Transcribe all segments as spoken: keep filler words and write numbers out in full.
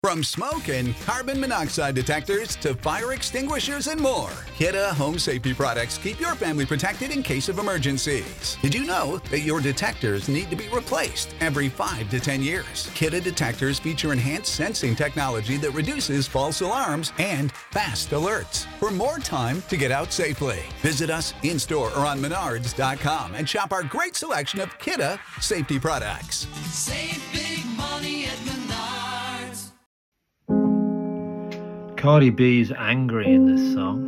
From smoke and carbon monoxide detectors to fire extinguishers and more, Kidde Home Safety products keep your family protected in case of emergencies. Did you know that your detectors need to be replaced every five to ten years? Kidde detectors feature enhanced sensing technology that reduces false alarms and fast alerts for more time to get out safely. Visit us in-store or on Menards dot com and shop our great selection of Kidde safety products. Save big money at Menards. Cardi B's angry in this song,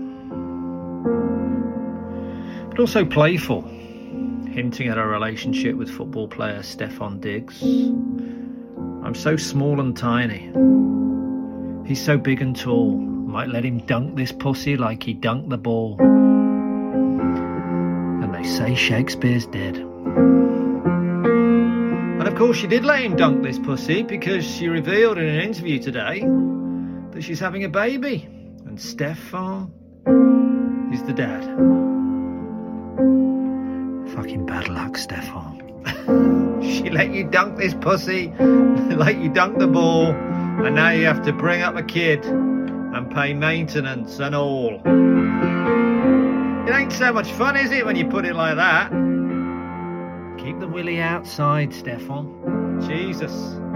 but also playful, hinting at her relationship with football player Stefon Diggs. I'm so small and tiny. He's so big and tall. Might let him dunk this pussy like he dunked the ball. And they say Shakespeare's dead. And of course she did let him dunk this pussy, because she revealed in an interview today that she's having a baby, and Stefon is the dad. Fucking bad luck, Stefon. She let you dunk this pussy like you dunked the ball, and now you have to bring up a kid and pay maintenance and all. It ain't so much fun, is it, when you put it like that? Keep the willy outside, Stefon. Jesus.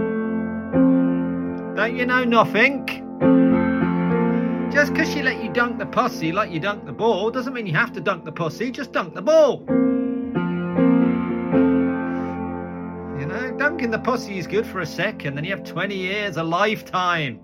Don't you know nothing? Just because she let you dunk the pussy like you dunk the ball doesn't mean you have to dunk the pussy, just dunk the ball. You know, dunking the pussy is good for a second, then you have twenty years, a lifetime.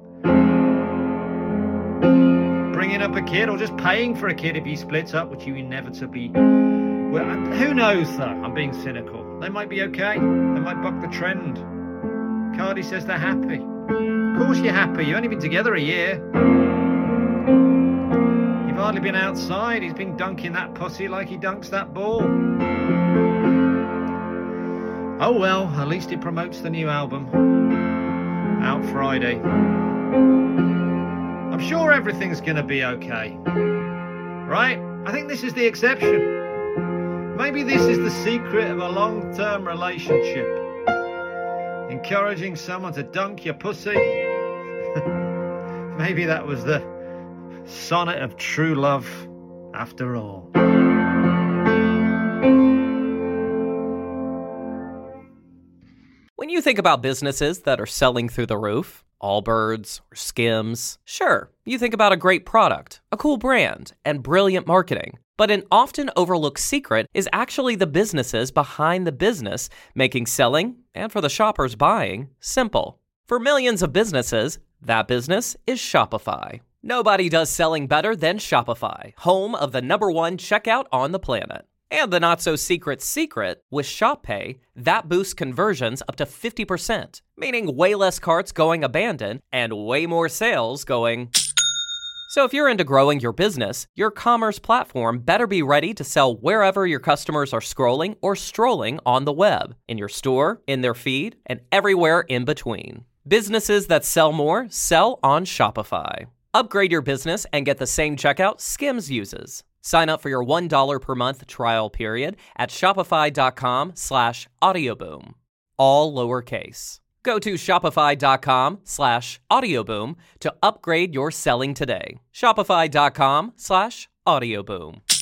Bringing up a kid or just paying for a kid if you split up, which you inevitably... Well, who knows though? I'm being cynical. They might be okay. They might buck the trend. Cardi says they're happy. Of course you're happy. You've only been together a year. You've hardly been outside. He's been dunking that pussy like he dunks that ball. Oh well, at least it promotes the new album. Out Friday. I'm sure everything's going to be okay. Right? I think this is the exception. Maybe this is the secret of a long-term relationship. Encouraging someone to dunk your pussy. Maybe that was the sonnet of true love after all. When you think about businesses that are selling through the roof, Allbirds or Skims, sure, you think about a great product, a cool brand, and brilliant marketing. But an often overlooked secret is actually the businesses behind the business, making selling, and for the shoppers buying, simple. For millions of businesses, that business is Shopify. Nobody does selling better than Shopify, home of the number one checkout on the planet. And the not-so-secret secret, with ShopPay, that boosts conversions up to fifty percent, meaning way less carts going abandoned and way more sales going... So if you're into growing your business, your commerce platform better be ready to sell wherever your customers are scrolling or strolling on the web, in your store, in their feed, and everywhere in between. Businesses that sell more sell on Shopify. Upgrade your business and get the same checkout Skims uses. Sign up for your one dollar per month trial period at shopify.com slash audioboom. All lowercase. Go to shopify.com slash audioboom to upgrade your selling today. Shopify.com slash audioboom.